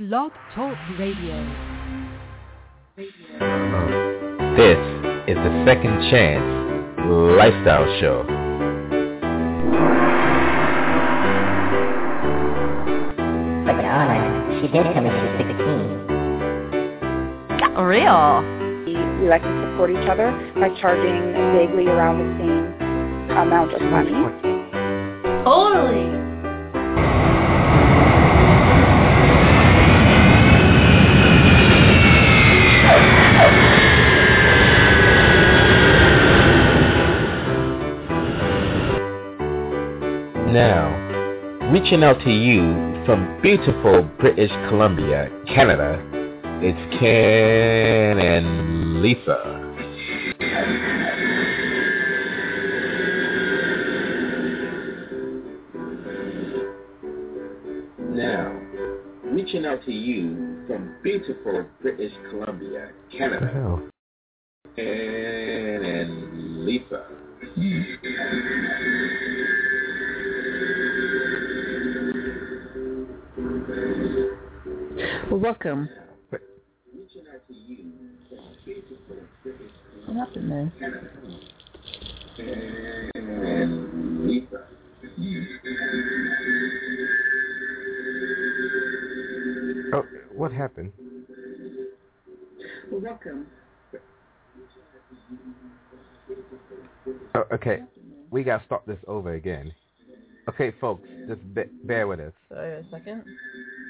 Blog Talk Radio. This is the Second Chance Lifestyle Show. But Your Honor, she did tell me she was 16. Real. We like to support each other by charging vaguely around the same amount of money. Totally. Now, reaching out to you from beautiful British Columbia, Canada, it's Ken and Lisa. Now, reaching out to you from beautiful British Columbia, Canada, Ken and Lisa. Well, welcome. What happened there? Oh, what happened? Well, welcome. Oh, okay, we gotta start this over again. Okay, folks, just bear with us. Sorry, a second.